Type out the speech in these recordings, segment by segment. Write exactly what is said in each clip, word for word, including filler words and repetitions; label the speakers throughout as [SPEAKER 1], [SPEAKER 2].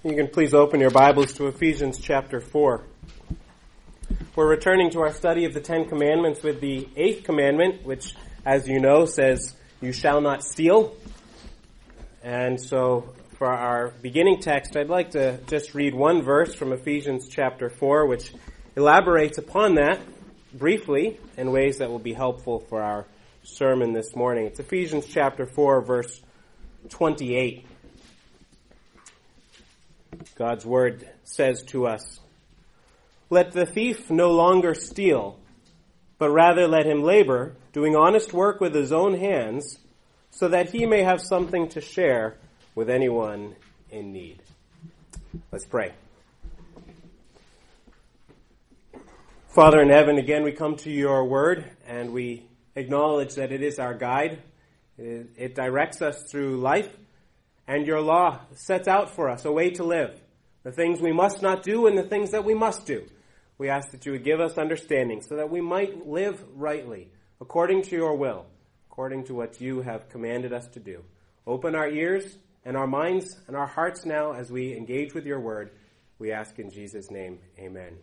[SPEAKER 1] You can please open your Bibles to Ephesians chapter four. We're returning to our study of the Ten Commandments with the eighth commandment, which, as you know, says, "You shall not steal." And so, for our beginning text, I'd like to just read one verse from Ephesians chapter four, which elaborates upon that briefly in ways that will be helpful for our sermon this morning. It's Ephesians chapter four, verse twenty-eight. God's word says to us, "Let the thief no longer steal, but rather let him labor, doing honest work with his own hands, so that he may have something to share with anyone in need." Let's pray. Father in heaven, again we come to your word, and we acknowledge that it is our guide. It, it directs us through life, and your law sets out for us a way to live, the things we must not do and the things that we must do. We ask that you would give us understanding so that we might live rightly, according to your will, according to what you have commanded us to do. Open our ears and our minds and our hearts now as we engage with your word. We ask in Jesus' name, amen.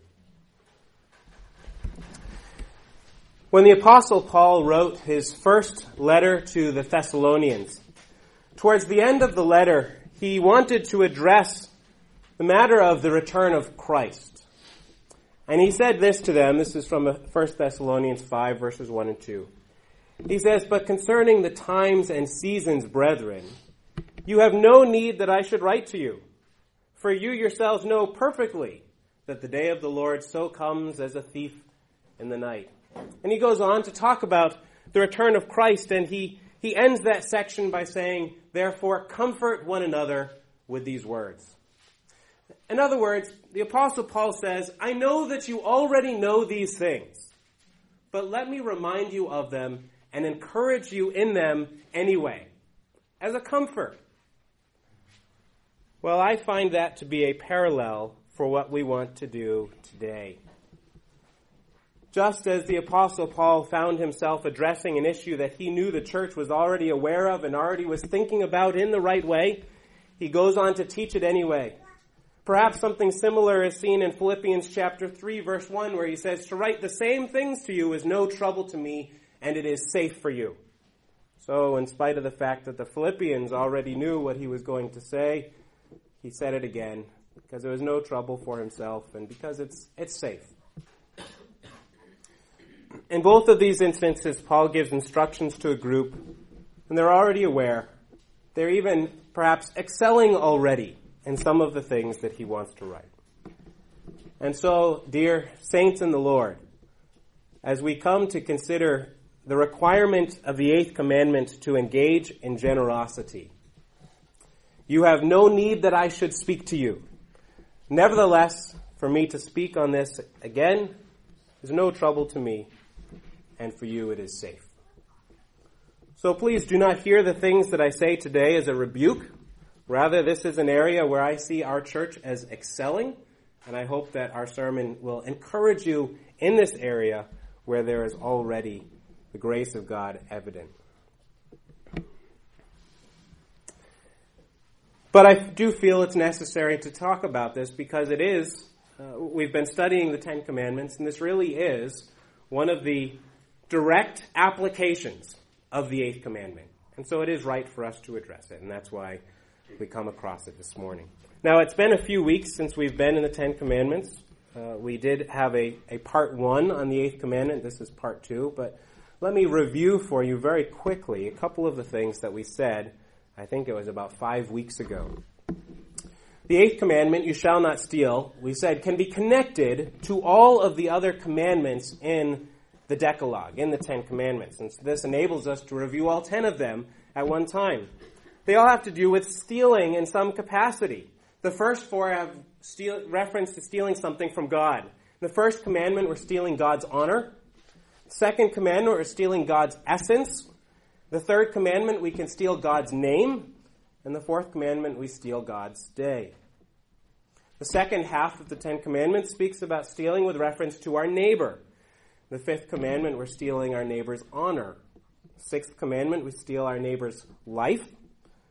[SPEAKER 1] When the Apostle Paul wrote his first letter to the Thessalonians, towards the end of the letter, he wanted to address the matter of the return of Christ. And he said this to them. This is from First Thessalonians five, verses one and two. He says, "But concerning the times and seasons, brethren, you have no need that I should write to you. For you yourselves know perfectly that the day of the Lord so comes as a thief in the night." And he goes on to talk about the return of Christ, and he, he ends that section by saying, "Therefore, comfort one another with these words." In other words, the Apostle Paul says, I know that you already know these things, but let me remind you of them and encourage you in them anyway, as a comfort. Well, I find that to be a parallel for what we want to do today. Just as the Apostle Paul found himself addressing an issue that he knew the church was already aware of and already was thinking about in the right way, he goes on to teach it anyway. Perhaps something similar is seen in Philippians chapter three, verse one, where he says, "To write the same things to you is no trouble to me, and it is safe for you." So, in spite of the fact that the Philippians already knew what he was going to say, he said it again, because there was no trouble for himself, and because it's it's safe. In both of these instances, Paul gives instructions to a group, and they're already aware. They're even perhaps excelling already in some of the things that he wants to write. And so, dear saints in the Lord, as we come to consider the requirement of the eighth commandment to engage in generosity, you have no need that I should speak to you. Nevertheless, for me to speak on this again is no trouble to me, and for you it is safe. So please do not hear the things that I say today as a rebuke. Rather, this is an area where I see our church as excelling, and I hope that our sermon will encourage you in this area where there is already the grace of God evident. But I do feel it's necessary to talk about this because it is, uh, we've been studying the Ten Commandments, and this really is one of the direct applications of the eighth commandment. And so it is right for us to address it, and that's why we come across it this morning. Now, it's been a few weeks since we've been in the Ten Commandments. Uh, we did have a, a part one on the eighth commandment. This is part two, but let me review for you very quickly a couple of the things that we said, I think it was about five weeks ago. The eighth commandment, "You shall not steal," we said can be connected to all of the other commandments in the Decalogue, in the Ten Commandments. And so this enables us to review all ten of them at one time. They all have to do with stealing in some capacity. The first four have steal, reference to stealing something from God. In the first commandment, we're stealing God's honor. The second commandment, we're stealing God's essence. The third commandment, we can steal God's name. And the fourth commandment, we steal God's day. The second half of the Ten Commandments speaks about stealing with reference to our neighbor. The fifth commandment, we're stealing our neighbor's honor. Sixth commandment, we steal our neighbor's life.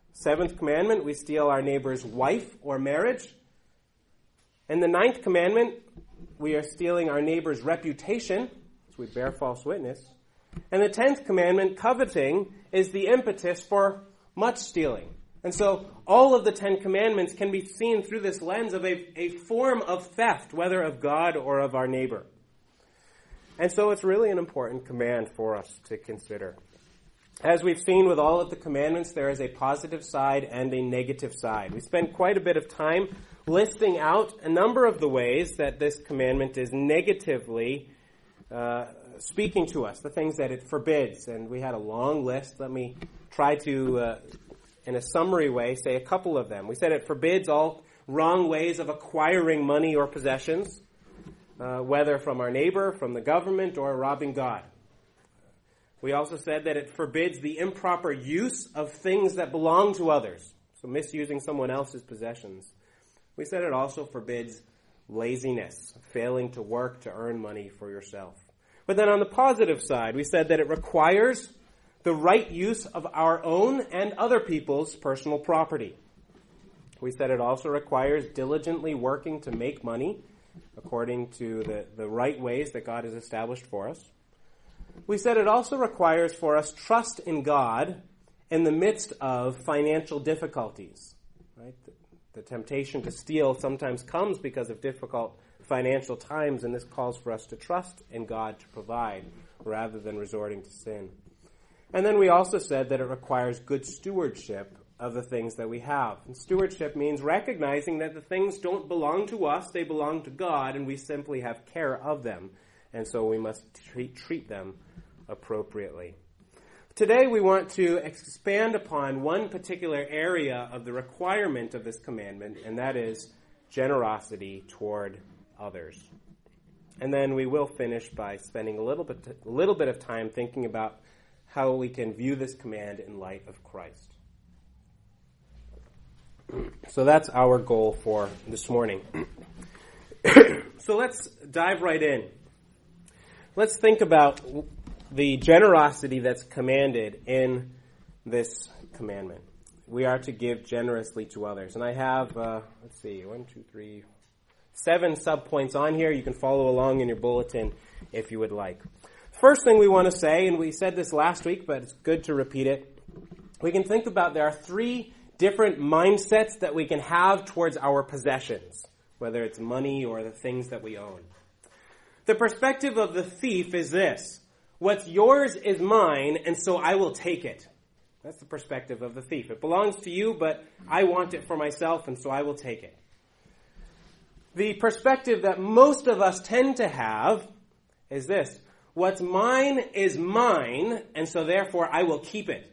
[SPEAKER 1] Seventh commandment, we steal our neighbor's wife or marriage. And the ninth commandment, we are stealing our neighbor's reputation, so we bear false witness. And the tenth commandment, coveting, is the impetus for much stealing. And so all of the Ten Commandments can be seen through this lens of a, a form of theft, whether of God or of our neighbor. And so it's really an important command for us to consider. As we've seen with all of the commandments, there is a positive side and a negative side. We spent quite a bit of time listing out a number of the ways that this commandment is negatively uh, speaking to us, the things that it forbids. And we had a long list. Let me try to, uh, in a summary way, say a couple of them. We said it forbids all wrong ways of acquiring money or possessions, uh, whether from our neighbor, from the government, or robbing God. We also said that it forbids the improper use of things that belong to others, so misusing someone else's possessions. We said it also forbids laziness, failing to work to earn money for yourself. But then on the positive side, we said that it requires the right use of our own and other people's personal property. We said it also requires diligently working to make money according to the, the right ways that God has established for us. We said it also requires for us trust in God in the midst of financial difficulties. Right? The, the temptation to steal sometimes comes because of difficult financial times, and this calls for us to trust in God to provide rather than resorting to sin. And then we also said that it requires good stewardship of the things that we have. And stewardship means recognizing that the things don't belong to us, they belong to God, and we simply have care of them. And so we must treat, treat them appropriately. Today we want to expand upon one particular area of the requirement of this commandment, and that is generosity toward others. And then we will finish by spending a little bit, a little bit of time thinking about how we can view this command in light of Christ. So that's our goal for this morning. So let's dive right in. Let's think about the generosity that's commanded in this commandment. We are to give generously to others. And I have, uh, let's see, one, two, three, seven subpoints on here. You can follow along in your bulletin if you would like. First thing we want to say, and we said this last week, but it's good to repeat it. We can think about there are three different mindsets that we can have towards our possessions, whether it's money or the things that we own. The perspective of the thief is this: what's yours is mine, and so I will take it. That's the perspective of the thief. It belongs to you, but I want it for myself, and so I will take it. The perspective that most of us tend to have is this: what's mine is mine, and so therefore I will keep it.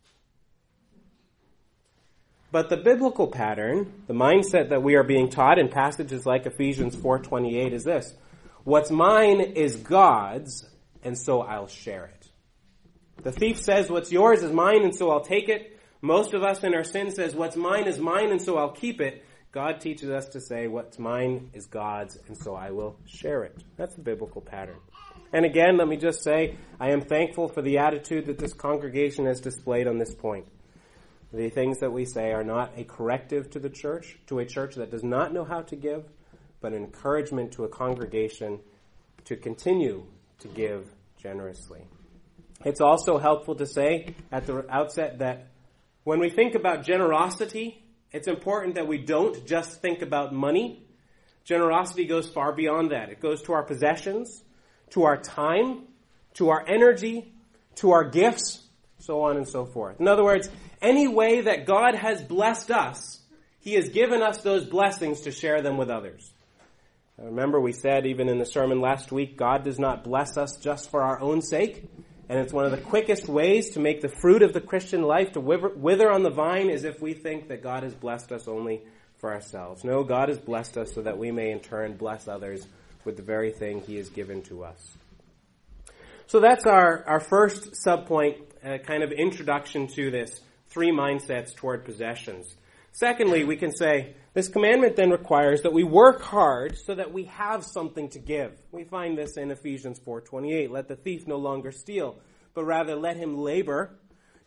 [SPEAKER 1] But the biblical pattern, the mindset that we are being taught in passages like Ephesians four twenty-eight is this: what's mine is God's, and so I'll share it. The thief says, what's yours is mine, and so I'll take it. Most of us in our sin says, what's mine is mine, and so I'll keep it. God teaches us to say, what's mine is God's, and so I will share it. That's the biblical pattern. And again, let me just say, I am thankful for the attitude that this congregation has displayed on this point. The things that we say are not a corrective to the church, to a church that does not know how to give, but an encouragement to a congregation to continue to give generously. It's also helpful to say at the outset that when we think about generosity, it's important that we don't just think about money. Generosity goes far beyond that. It goes to our possessions, to our time, to our energy, to our gifts, so on and so forth. In other words, any way that God has blessed us, He has given us those blessings to share them with others. Now, remember, we said even in the sermon last week, God does not bless us just for our own sake. And it's one of the quickest ways to make the fruit of the Christian life to wither on the vine is if we think that God has blessed us only for ourselves. No, God has blessed us so that we may in turn bless others with the very thing He has given to us. So that's our, our first subpoint, uh, kind of introduction to this, three mindsets toward possessions. Secondly, we can say, this commandment then requires that we work hard so that we have something to give. We find this in Ephesians four twenty-eight. Let the thief no longer steal, but rather let him labor,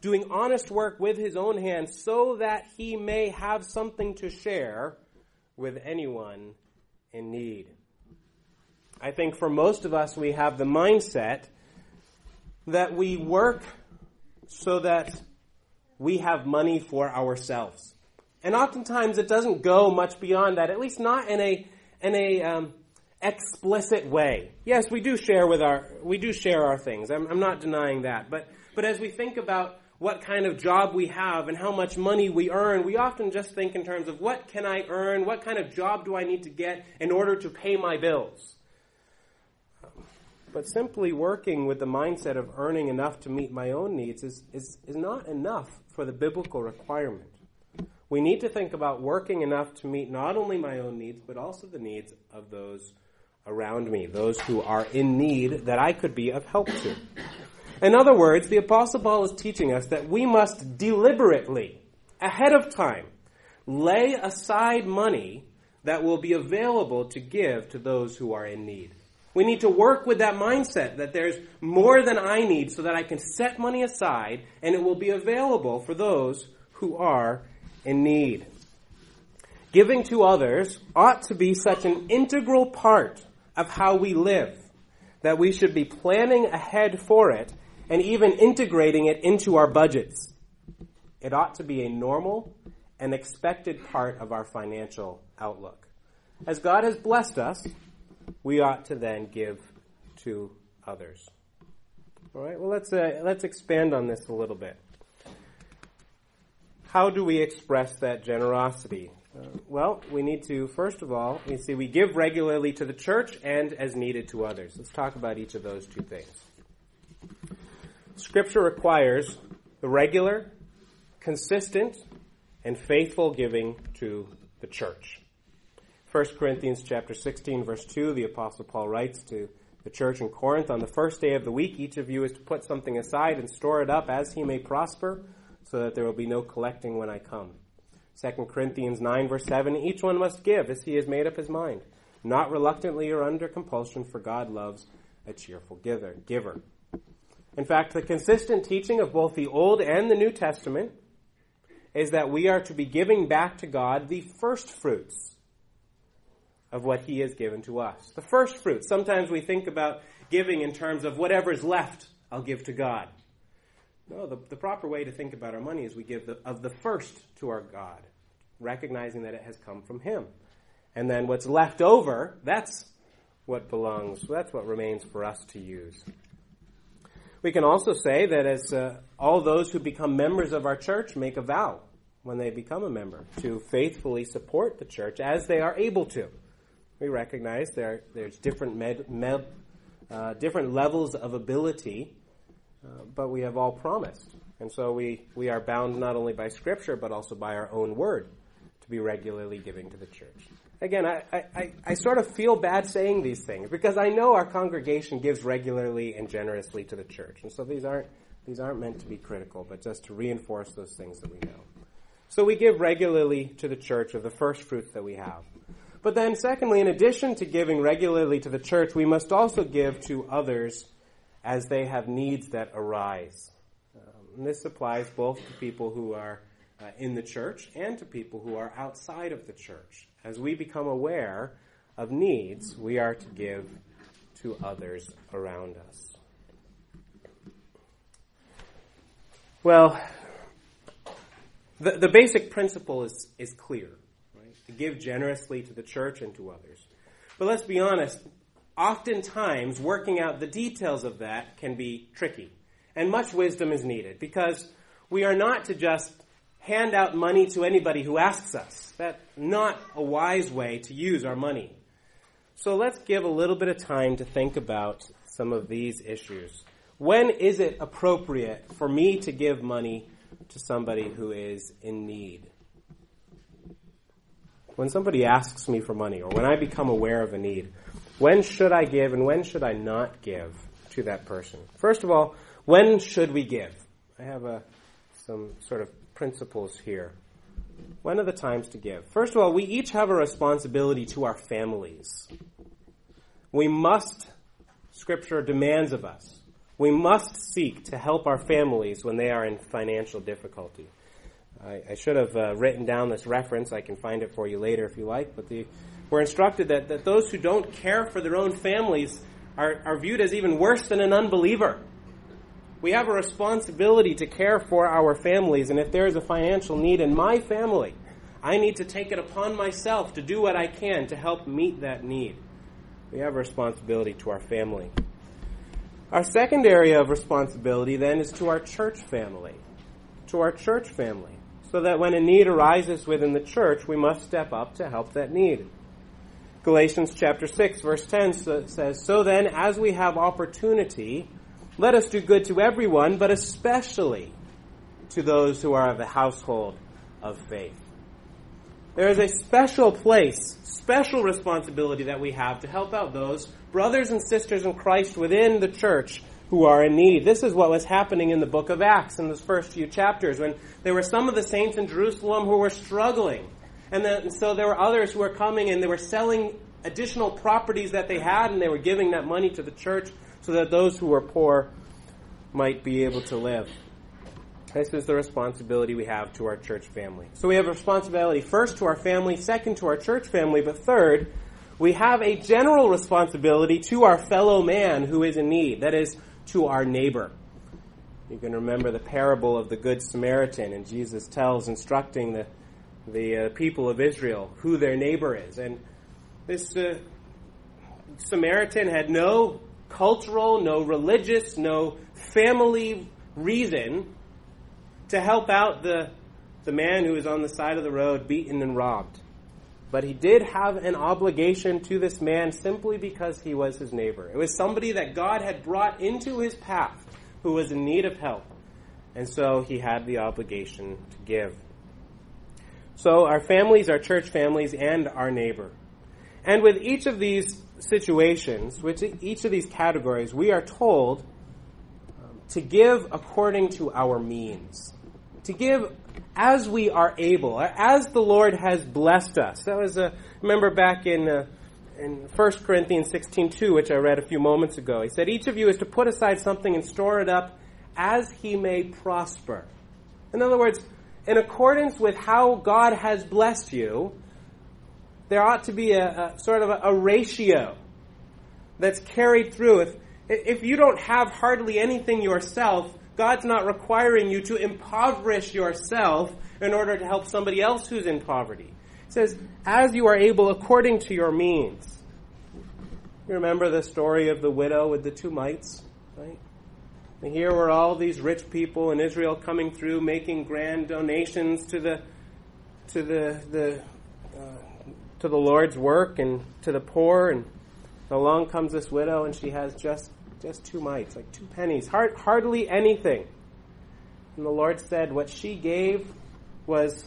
[SPEAKER 1] doing honest work with his own hands so that he may have something to share with anyone in need. I think for most of us, we have the mindset that we work so that we have money for ourselves. And oftentimes it doesn't go much beyond that, at least not in a in a um, explicit way. Yes, we do share with our we do share our things. I'm, I'm not denying that. But but as we think about what kind of job we have and how much money we earn, we often just think in terms of what can I earn, what kind of job do I need to get in order to pay my bills. But simply working with the mindset of earning enough to meet my own needs is, is, is not enough for the biblical requirement. We need to think about working enough to meet not only my own needs, but also the needs of those around me, those who are in need that I could be of help to. In other words, the Apostle Paul is teaching us that we must deliberately, ahead of time, lay aside money that will be available to give to those who are in need. We need to work with that mindset that there's more than I need so that I can set money aside and it will be available for those who are in need. Giving to others ought to be such an integral part of how we live that we should be planning ahead for it and even integrating it into our budgets. It ought to be a normal and expected part of our financial outlook. As God has blessed us, we ought to then give to others. All right, well, let's uh, let's expand on this a little bit. How do we express that generosity? Uh, well, we need to, first of all, you see, we give regularly to the church and as needed to others. Let's talk about each of those two things. Scripture requires the regular, consistent, and faithful giving to the church. First Corinthians chapter sixteen, verse two, the Apostle Paul writes to the church in Corinth, on the first day of the week, each of you is to put something aside and store it up as he may prosper, so that there will be no collecting when I come. Second Corinthians nine, verse seven, each one must give as he has made up his mind, not reluctantly or under compulsion, for God loves a cheerful giver. giver. In fact, the consistent teaching of both the Old and the New Testament is that we are to be giving back to God the first fruits of what he has given to us. The first fruits. Sometimes we think about giving in terms of whatever's left, I'll give to God. No, the, the proper way to think about our money is we give the, of the first to our God, recognizing that it has come from him. And then what's left over, that's what belongs, that's what remains for us to use. We can also say that as uh, all those who become members of our church make a vow when they become a member to faithfully support the church as they are able to. We recognize there there's different med, med, uh, different levels of ability, uh, but we have all promised. And so we, we are bound not only by Scripture, but also by our own word to be regularly giving to the church. Again, I, I, I sort of feel bad saying these things because I know our congregation gives regularly and generously to the church. And so these aren't these aren't meant to be critical, but just to reinforce those things that we know. So we give regularly to the church of the first fruits that we have. But then secondly, in addition to giving regularly to the church, we must also give to others as they have needs that arise. Um, and this applies both to people who are uh, in the church and to people who are outside of the church. As we become aware of needs, we are to give to others around us. Well, the, the basic principle is, is clear. To give generously to the church and to others. But let's be honest, oftentimes working out the details of that can be tricky. And much wisdom is needed because we are not to just hand out money to anybody who asks us. That's not a wise way to use our money. So let's give a little bit of time to think about some of these issues. When is it appropriate for me to give money to somebody who is in need? When somebody asks me for money or when I become aware of a need, when should I give and when should I not give to that person? First of all, when should we give? I have a, some sort of principles here. When are the times to give? First of all, we each have a responsibility to our families. We must, Scripture demands of us, We must seek to help our families when they are in financial difficulty. I, I should have uh, written down this reference. I can find it for you later if you like. But the, we're instructed that, that those who don't care for their own families are, are viewed as even worse than an unbeliever. We have a responsibility to care for our families, and if there is a financial need in my family, I need to take it upon myself to do what I can to help meet that need. We have a responsibility to our family. Our second area of responsibility then is to our church family. To our church family. So that when a need arises within the church, we must step up to help that need. Galatians chapter six, verse ten says, "So then, as we have opportunity, let us do good to everyone, but especially to those who are of the household of faith." There is a special place, special responsibility that we have to help out those brothers and sisters in Christ within the church who are in need. This is what was happening in the book of Acts in those first few chapters, when there were some of the saints in Jerusalem who were struggling. And then, so there were others who were coming and they were selling additional properties that they had, and they were giving that money to the church so that those who were poor might be able to live. This is the responsibility we have to our church family. So we have a responsibility first to our family, second to our church family, but third, we have a general responsibility to our fellow man who is in need, that is, to our neighbor. You can remember the parable of the Good Samaritan, and Jesus tells, instructing the, the uh, people of Israel who their neighbor is. And this uh, Samaritan had no cultural, no religious, no family reason to help out the, the man who was on the side of the road, beaten and robbed. But he did have an obligation to this man simply because he was his neighbor. It was somebody that God had brought into his path who was in need of help. And so he had the obligation to give. So our families, our church families, and our neighbor. And with each of these situations, with each of these categories, we are told um, to give according to our means. To give as we are able, as the Lord has blessed us. That was, uh, remember back in uh, in First Corinthians sixteen two, which I read a few moments ago. He said, each of you is to put aside something and store it up as he may prosper. In other words, in accordance with how God has blessed you, there ought to be a, a sort of a, a ratio that's carried through. If, if you don't have hardly anything yourself, God's not requiring you to impoverish yourself in order to help somebody else who's in poverty. It says, as you are able according to your means. You remember the story of the widow with the two mites, right? And here were all these rich people in Israel coming through, making grand donations to the to the the uh, to the Lord's work and to the poor. And along comes this widow, and she has just just two mites, like two pennies, hard, hardly anything. And the Lord said, what she gave was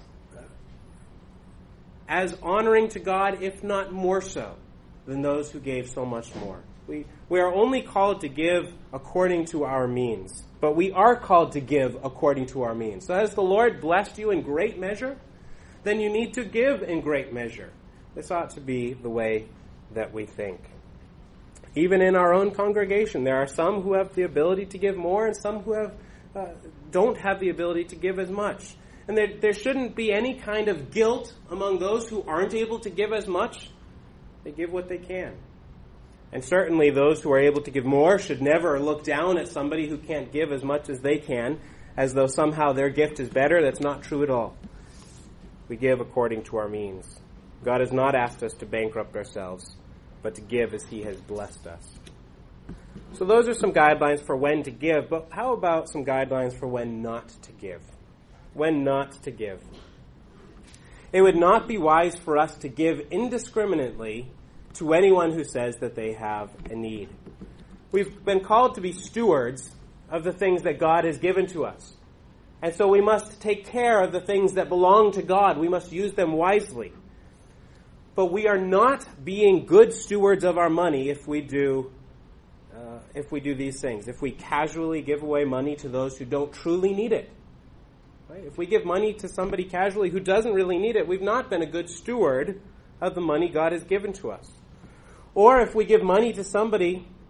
[SPEAKER 1] as honoring to God, if not more so, than those who gave so much more. We we are only called to give according to our means, but we are called to give according to our means. So as the Lord blessed you in great measure, then you need to give in great measure. This ought to be the way that we think. Even in our own congregation, there are some who have the ability to give more and some who have uh, don't have the ability to give as much. And there, there shouldn't be any kind of guilt among those who aren't able to give as much. They give what they can. And certainly those who are able to give more should never look down at somebody who can't give as much as they can, as though somehow their gift is better. That's not true at all. We give according to our means. God has not asked us to bankrupt ourselves, but to give as he has blessed us. So those are some guidelines for when to give, but how about some guidelines for when not to give? When not to give. It would not be wise for us to give indiscriminately to anyone who says that they have a need. We've been called to be stewards of the things that God has given to us. And so we must take care of the things that belong to God. We must use them wisely. But we are not being good stewards of our money if we do uh, if we do these things. If we casually give away money to those who don't truly need it. Right? If we give money to somebody casually who doesn't really need it, we've not been a good steward of the money God has given to us. Or if we give money to somebody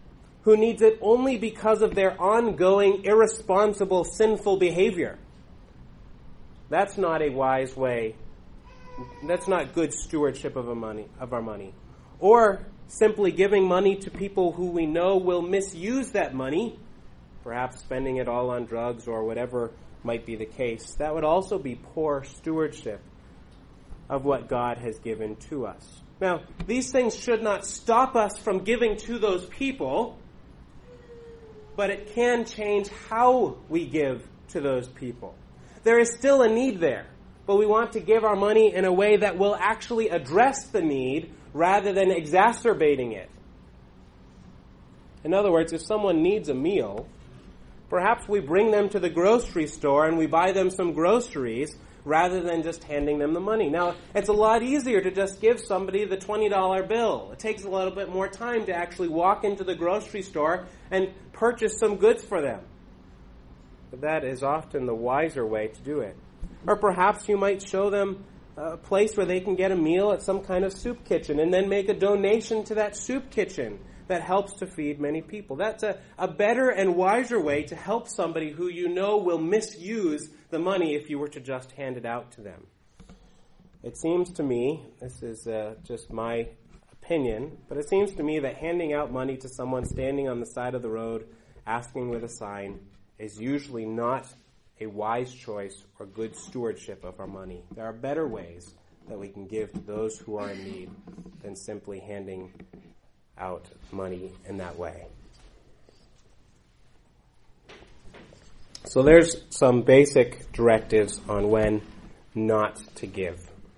[SPEAKER 1] who needs it only because of their ongoing, irresponsible, sinful behavior. That's not a wise way. That's not good stewardship of, a money, of our money. Or simply giving money to people who we know will misuse that money, perhaps spending it all on drugs or whatever might be the case. That would also be poor stewardship of what God has given to us. Now, these things should not stop us from giving to those people, but it can change how we give to those people. There is still a need there, but we want to give our money in a way that will actually address the need rather than exacerbating it. In other words, if someone needs a meal, perhaps we bring them to the grocery store and we buy them some groceries rather than just handing them the money. Now, it's a lot easier to just give somebody the twenty dollar bill. It takes a little bit more time to actually walk into the grocery store and purchase some goods for them. But that is often the wiser way to do it. Or perhaps you might show them a place where they can get a meal at some kind of soup kitchen and then make a donation to that soup kitchen that helps to feed many people. That's a, a better and wiser way to help somebody who you know will misuse the money if you were to just hand it out to them. It seems to me, this is uh, just my opinion, but it seems to me that handing out money to someone standing on the side of the road asking with a sign is usually not a wise choice or good stewardship of our money. There are better ways that we can give to those who are in need than simply handing out money in that way. So there's some basic directives on when not to give.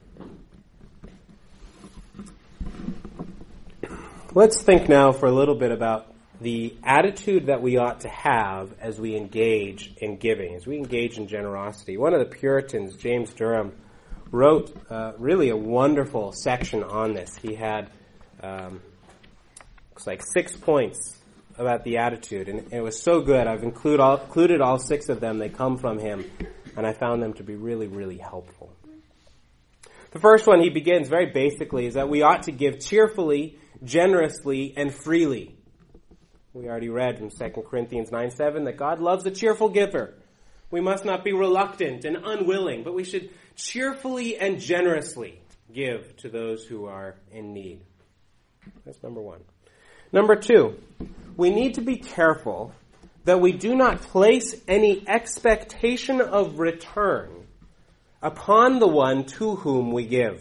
[SPEAKER 1] Let's think now for a little bit about the attitude that we ought to have as we engage in giving, as we engage in generosity. One of the Puritans, James Durham, wrote uh, really a wonderful section on this. He had um, looks like six points about the attitude, and it was so good. I've include all, included all six of them. They come from him, and I found them to be really, really helpful. The first one he begins very basically is that we ought to give cheerfully, generously, and freely. We already read from Second Corinthians nine seven that God loves a cheerful giver. We must not be reluctant and unwilling, but we should cheerfully and generously give to those who are in need. That's number one. Number two, we need to be careful that we do not place any expectation of return upon the one to whom we give.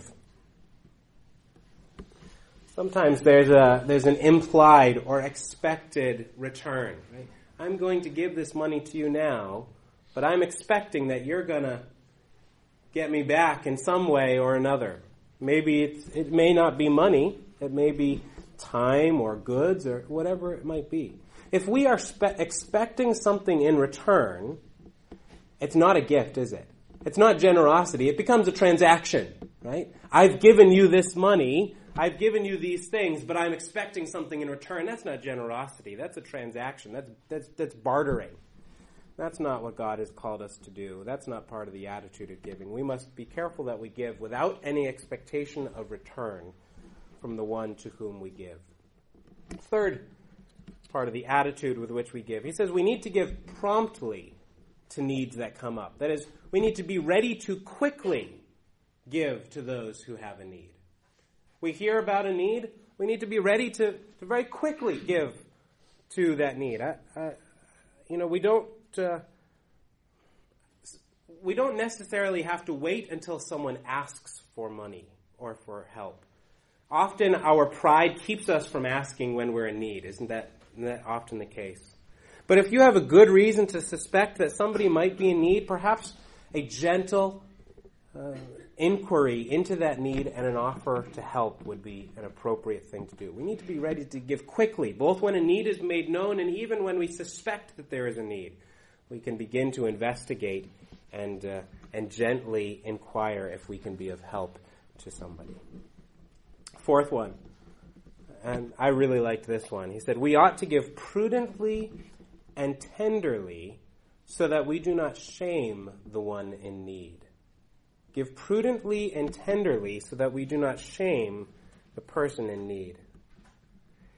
[SPEAKER 1] Sometimes there's a there's an implied or expected return. Right? I'm going to give this money to you now, but I'm expecting that you're going to get me back in some way or another. Maybe it's, it may not be money. It may be time or goods or whatever it might be. If we are spe- expecting something in return, it's not a gift, is it? It's not generosity. It becomes a transaction, right? I've given you this money. I've given you these things, but I'm expecting something in return. That's not generosity. That's a transaction. That's that's that's bartering. That's not what God has called us to do. That's not part of the attitude of giving. We must be careful that we give without any expectation of return from the one to whom we give. Third part of the attitude with which we give. He says we need to give promptly to needs that come up. That is, we need to be ready to quickly give to those who have a need. We hear about a need, we need to be ready to, to very quickly give to that need. I, I, you know, we don't uh, we don't necessarily have to wait until someone asks for money or for help. Often our pride keeps us from asking when we're in need. Isn't that, isn't that often the case? But if you have a good reason to suspect that somebody might be in need, perhaps a gentle uh, inquiry into that need and an offer to help would be an appropriate thing to do. We need to be ready to give quickly, both when a need is made known and even when we suspect that there is a need. We can begin to investigate and uh, and gently inquire if we can be of help to somebody. Fourth one, and I really liked this one. He said, we ought to give prudently and tenderly so that we do not shame the one in need. Give prudently and tenderly so that we do not shame the person in need.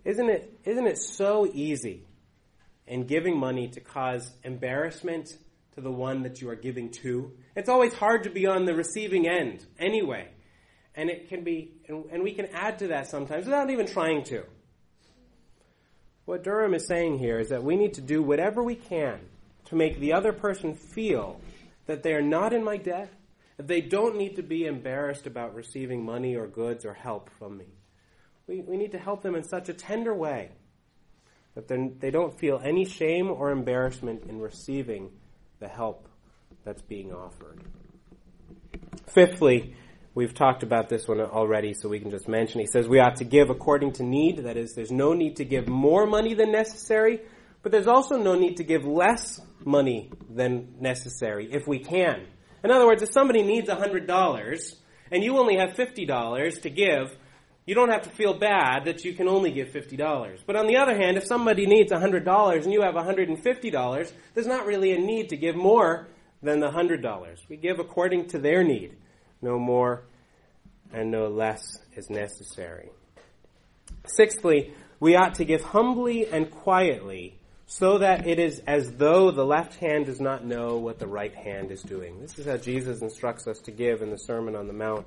[SPEAKER 1] Isn't it, isn't it so easy in giving money to cause embarrassment to the one that you are giving to? It's always hard to be on the receiving end anyway. And it can be, and, and we can add to that sometimes without even trying to. What Durham is saying here is that we need to do whatever we can to make the other person feel that they are not in my debt, that they don't need to be embarrassed about receiving money or goods or help from me. We, we need to help them in such a tender way that they don't feel any shame or embarrassment in receiving the help that's being offered. Fifthly, we've talked about this one already, so we can just mention it. He says we ought to give according to need. That is, there's no need to give more money than necessary, but there's also no need to give less money than necessary if we can. In other words, if somebody needs one hundred dollars and you only have fifty dollars to give, you don't have to feel bad that you can only give fifty dollars. But on the other hand, if somebody needs one hundred dollars and you have one hundred fifty dollars, there's not really a need to give more than the one hundred dollars. We give according to their need. No more and no less is necessary. Sixthly, we ought to give humbly and quietly so that it is as though the left hand does not know what the right hand is doing. This is how Jesus instructs us to give in the Sermon on the Mount.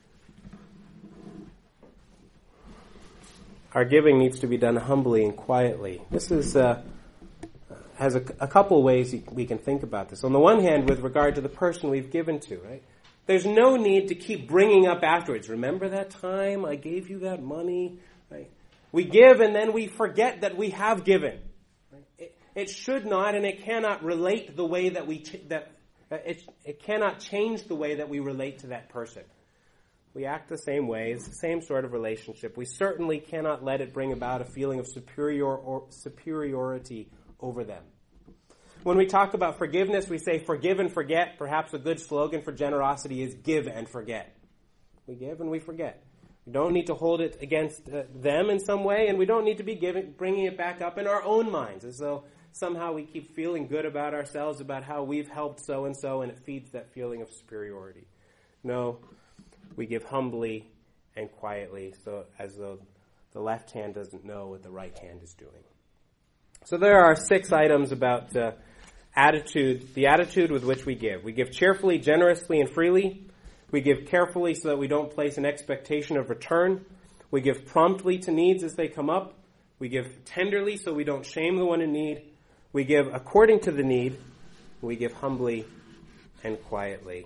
[SPEAKER 1] Our giving needs to be done humbly and quietly. This is uh, has a, a couple ways we can think about this. On the one hand, with regard to the person we've given to, right? There's no need to keep bringing up afterwards. Remember that time I gave you that money? Right? We give and then we forget that we have given. Right? It, it should not and it cannot relate the way that we ch- that uh, it it cannot change the way that we relate to that person. We act the same way. It's the same sort of relationship. We certainly cannot let it bring about a feeling of superior or superiority over them. When we talk about forgiveness, we say forgive and forget. Perhaps a good slogan for generosity is give and forget. We give and we forget. We don't need to hold it against uh, them in some way, and we don't need to be giving, bringing it back up in our own minds as though somehow we keep feeling good about ourselves, about how we've helped so-and-so, and it feeds that feeling of superiority. No. We give humbly and quietly, so as though the left hand doesn't know what the right hand is doing. So there are six items about uh, attitude, the attitude with which we give. We give cheerfully, generously, and freely. We give carefully so that we don't place an expectation of return. We give promptly to needs as they come up. We give tenderly so we don't shame the one in need. We give according to the need. We give humbly and quietly.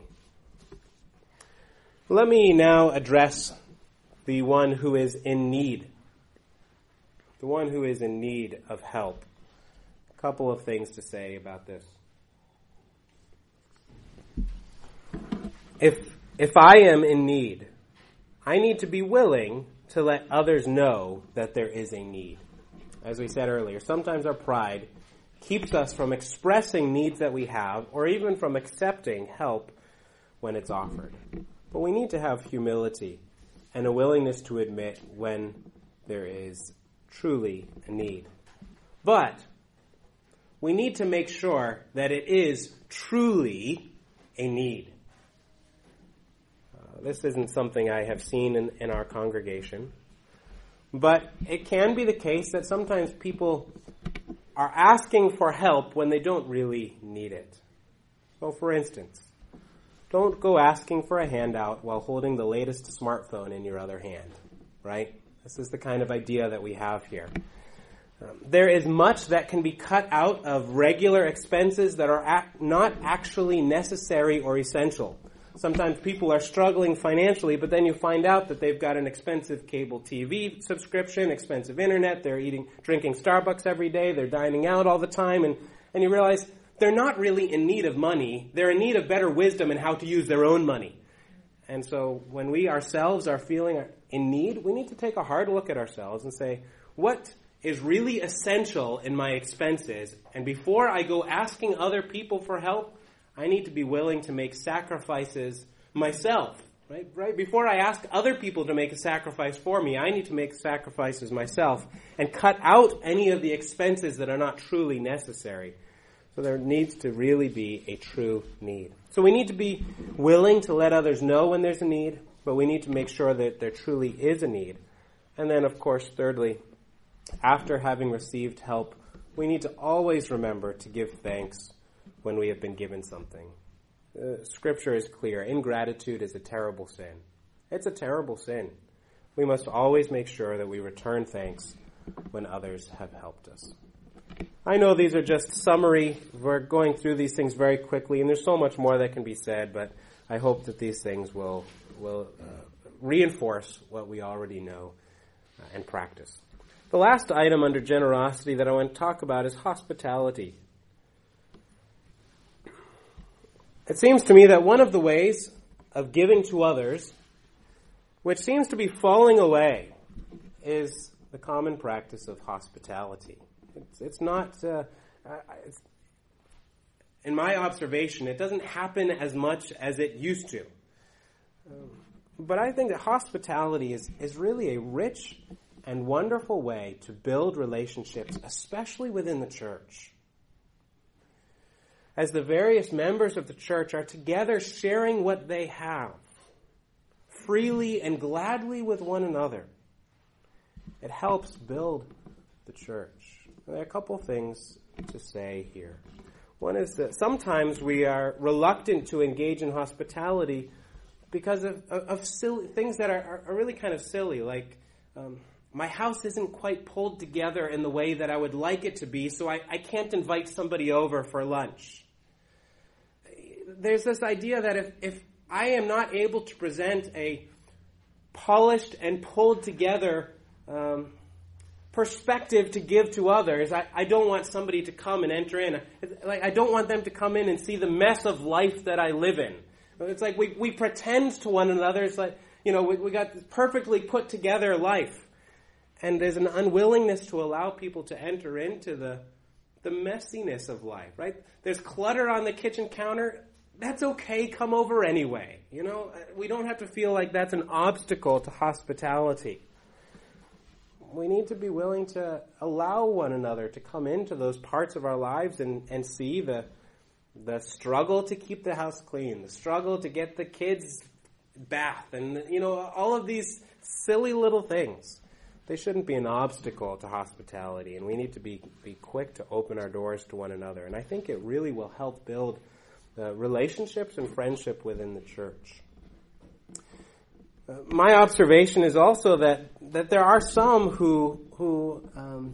[SPEAKER 1] Let me now address the one who is in need. The one who is in need of help. A couple of things to say about this. If, if I am in need, I need to be willing to let others know that there is a need. As we said earlier, sometimes our pride keeps us from expressing needs that we have or even from accepting help when it's offered. But we need to have humility and a willingness to admit when there is truly a need. But we need to make sure that it is truly a need. Uh, this isn't something I have seen in, in our congregation. But it can be the case that sometimes people are asking for help when they don't really need it. So for instance, don't go asking for a handout while holding the latest smartphone in your other hand, right? This is the kind of idea that we have here. Um, there is much that can be cut out of regular expenses that are ac- not actually necessary or essential. Sometimes people are struggling financially, but then you find out that they've got an expensive cable T V subscription, expensive internet, they're eating, drinking Starbucks every day, they're dining out all the time, and, and you realize they're not really in need of money. They're in need of better wisdom in how to use their own money. And so when we ourselves are feeling in need, we need to take a hard look at ourselves and say, what is really essential in my expenses? And before I go asking other people for help, I need to be willing to make sacrifices myself. Right? Right? Before I ask other people to make a sacrifice for me, I need to make sacrifices myself and cut out any of the expenses that are not truly necessary. So there needs to really be a true need. So we need to be willing to let others know when there's a need, but we need to make sure that there truly is a need. And then, of course, thirdly, after having received help, we need to always remember to give thanks when we have been given something. Uh, scripture is clear. Ingratitude is a terrible sin. It's a terrible sin. We must always make sure that we return thanks when others have helped us. I know these are just summary. We're going through these things very quickly, and there's so much more that can be said, but I hope that these things will will uh, reinforce what we already know uh, and practice. The last item under generosity that I want to talk about is hospitality. It seems to me that one of the ways of giving to others, which seems to be falling away, is the common practice of hospitality. It's, it's not, uh, it's, in my observation, it doesn't happen as much as it used to. Um, but I think that hospitality is, is really a rich and wonderful way to build relationships, especially within the church. As the various members of the church are together sharing what they have, freely and gladly with one another, it helps build the church. There are a couple things to say here. One is that sometimes we are reluctant to engage in hospitality because of, of, of silly, things that are, are really kind of silly, like um, my house isn't quite pulled together in the way that I would like it to be, so I, I can't invite somebody over for lunch. There's this idea that if, if I am not able to present a polished and pulled together um, perspective to give to others, I, I don't want somebody to come and enter in. Like I don't want them to come in and see the mess of life that I live in. It's like we, we pretend to one another. It's like, you know, we, we got this perfectly put together life. And there's an unwillingness to allow people to enter into the the messiness of life, right? There's clutter on the kitchen counter. That's okay. Come over anyway. You know, we don't have to feel like that's an obstacle to hospitality. We need to be willing to allow one another to come into those parts of our lives and, and see the the struggle to keep the house clean, the struggle to get the kids bath, and, you know, all of these silly little things. They shouldn't be an obstacle to hospitality, and we need to be, be quick to open our doors to one another. And I think it really will help build uh, relationships and friendship within the church. Uh, my observation is also that, that there are some who who um,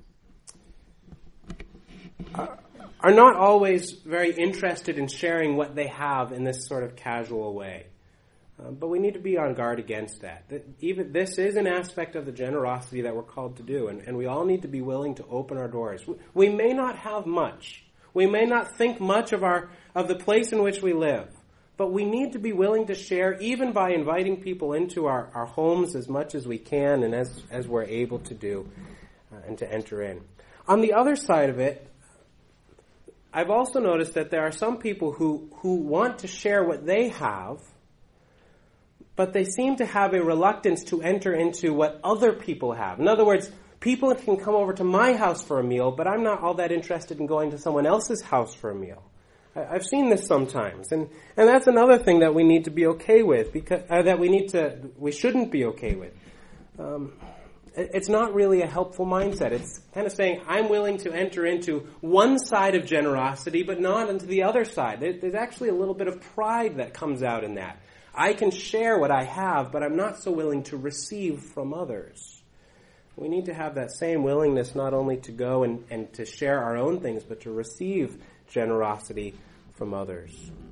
[SPEAKER 1] are, are not always very interested in sharing what they have in this sort of casual way. Um, but we need to be on guard against that. that. Even this is an aspect of the generosity that we're called to do, and, and we all need to be willing to open our doors. We, we may not have much. We may not think much of our of the place in which we live, but we need to be willing to share, even by inviting people into our, our homes as much as we can and as, as we're able to do, uh, and to enter in. On the other side of it, I've also noticed that there are some people who, who want to share what they have, but they seem to have a reluctance to enter into what other people have. In other words, people can come over to my house for a meal, but I'm not all that interested in going to someone else's house for a meal. I, I've seen this sometimes, and, and that's another thing that we need to be okay with, because uh, that we need to we shouldn't be okay with. Um, it, it's not really a helpful mindset. It's kind of saying I'm willing to enter into one side of generosity, but not into the other side. There, there's actually a little bit of pride that comes out in that. I can share what I have, but I'm not so willing to receive from others. We need to have that same willingness not only to go and, and to share our own things, but to receive generosity from others.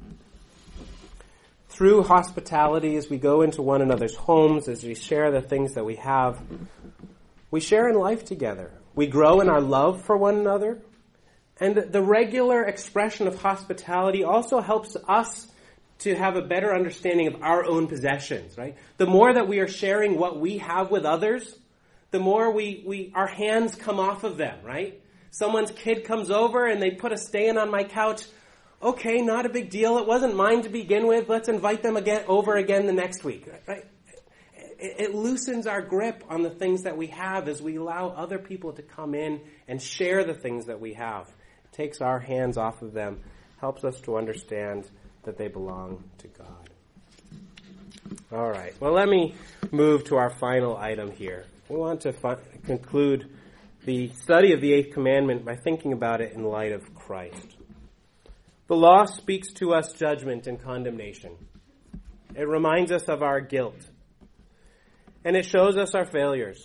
[SPEAKER 1] Through hospitality, as we go into one another's homes, as we share the things that we have, we share in life together. We grow in our love for one another. And the regular expression of hospitality also helps us to have a better understanding of our own possessions, right? The more that we are sharing what we have with others, the more we, we our hands come off of them, right? Someone's kid comes over and they put a stain on my couch. Okay, not a big deal. It wasn't mine to begin with. Let's invite them again over again the next week, right? It, it loosens our grip on the things that we have as we allow other people to come in and share the things that we have. It takes our hands off of them, helps us to understand that they belong to God. All right. Well, let me move to our final item here. We want to fi- conclude the study of the eighth commandment by thinking about it in light of Christ. The law speaks to us judgment and condemnation. It reminds us of our guilt. And it shows us our failures.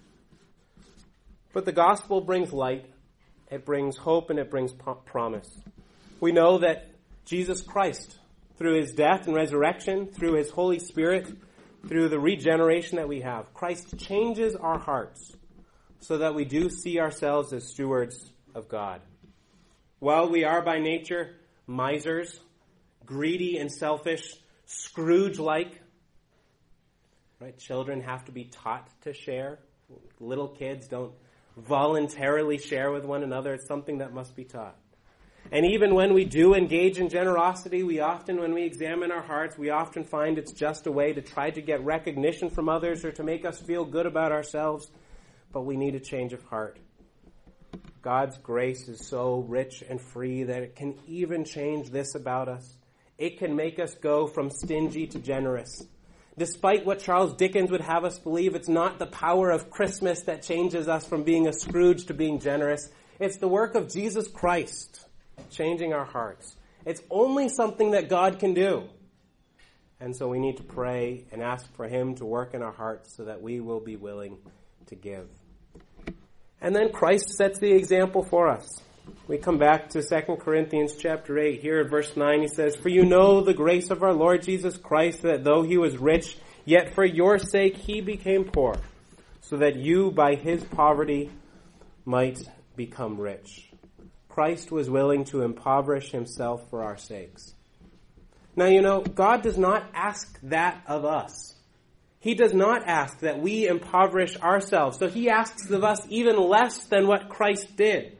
[SPEAKER 1] But the gospel brings light, it brings hope, and it brings promise. We know that Jesus Christ, through his death and resurrection, through his Holy Spirit, through the regeneration that we have, Christ changes our hearts so that we do see ourselves as stewards of God. While we are by nature misers, greedy and selfish, Scrooge-like, right? Children have to be taught to share. Little kids don't voluntarily share with one another. It's something that must be taught. And even when we do engage in generosity, we often, when we examine our hearts, we often find it's just a way to try to get recognition from others or to make us feel good about ourselves. But we need a change of heart. God's grace is so rich and free that it can even change this about us. It can make us go from stingy to generous. Despite what Charles Dickens would have us believe, it's not the power of Christmas that changes us from being a Scrooge to being generous. It's the work of Jesus Christ changing our hearts. It's only something that God can do. And so we need to pray and ask for him to work in our hearts so that we will be willing to give. And then Christ sets the example for us. We come back to Second Corinthians chapter eight. Here at verse nine he says, "For you know the grace of our Lord Jesus Christ, that though he was rich, yet for your sake he became poor, so that you by his poverty might become rich." Christ was willing to impoverish himself for our sakes. Now, you know, God does not ask that of us. He does not ask that we impoverish ourselves. So he asks of us even less than what Christ did.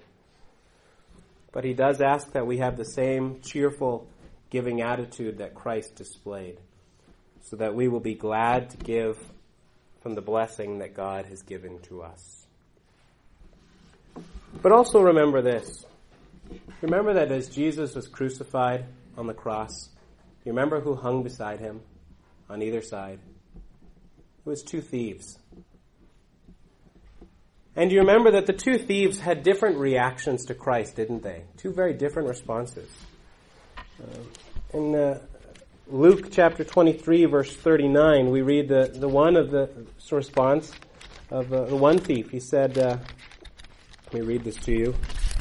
[SPEAKER 1] But he does ask that we have the same cheerful giving attitude that Christ displayed, so that we will be glad to give from the blessing that God has given to us. But also remember this. Remember that as Jesus was crucified on the cross, you remember who hung beside him on either side? It was two thieves. And you remember that the two thieves had different reactions to Christ, didn't they? Two very different responses. Uh, in uh, Luke chapter twenty-three, verse thirty-nine, we read the, the one of the response of uh, the one thief. He said, uh, let me read this to you.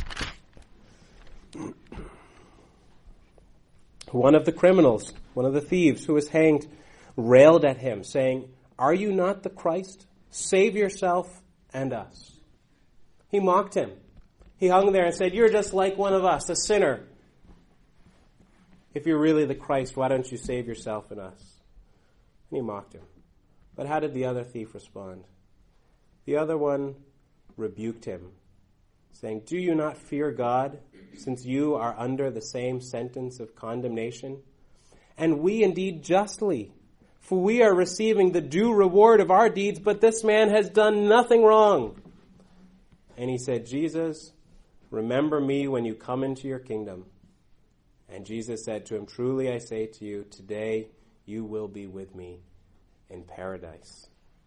[SPEAKER 1] One of the criminals, one of the thieves who was hanged, railed at him, saying, "Are you not the Christ? Save yourself and us." He mocked him. He hung there and said, "You're just like one of us, a sinner. If you're really the Christ, why don't you save yourself and us?" And he mocked him. But how did the other thief respond? The other one rebuked him, saying, "Do you not fear God, since you are under the same sentence of condemnation? And we indeed justly, for we are receiving the due reward of our deeds, but this man has done nothing wrong." And he said, "Jesus, remember me when you come into your kingdom." And Jesus said to him, "Truly I say to you, today you will be with me in paradise."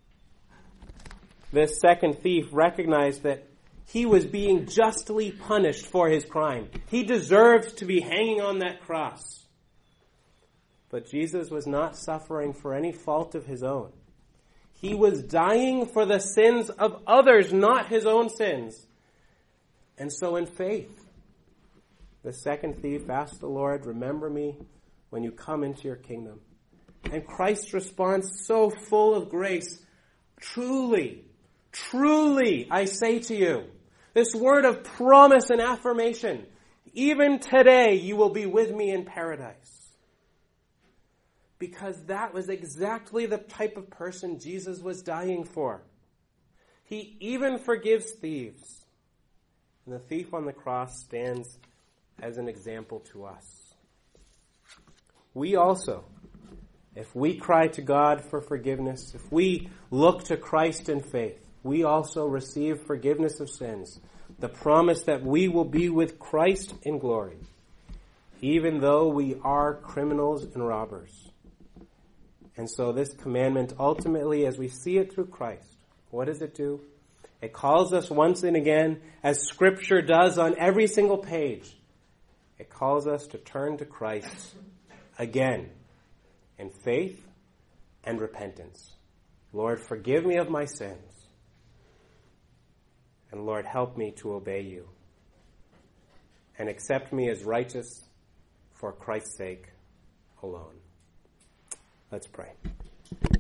[SPEAKER 1] This second thief recognized that he was being justly punished for his crime. He deserved to be hanging on that cross. But Jesus was not suffering for any fault of his own. He was dying for the sins of others, not his own sins. And so in faith, the second thief asked the Lord, "Remember me when you come into your kingdom." And Christ's response, so full of grace, "Truly, truly, I say to you," this word of promise and affirmation, "even today you will be with me in paradise." Because that was exactly the type of person Jesus was dying for. He even forgives thieves. And the thief on the cross stands as an example to us. We also, if we cry to God for forgiveness, if we look to Christ in faith, we also receive forgiveness of sins, the promise that we will be with Christ in glory, even though we are criminals and robbers. And so this commandment ultimately, as we see it through Christ, what does it do? It calls us once and again, as Scripture does on every single page. It calls us to turn to Christ again in faith and repentance. Lord, forgive me of my sins. And Lord, help me to obey you. And accept me as righteous for Christ's sake alone. Let's pray.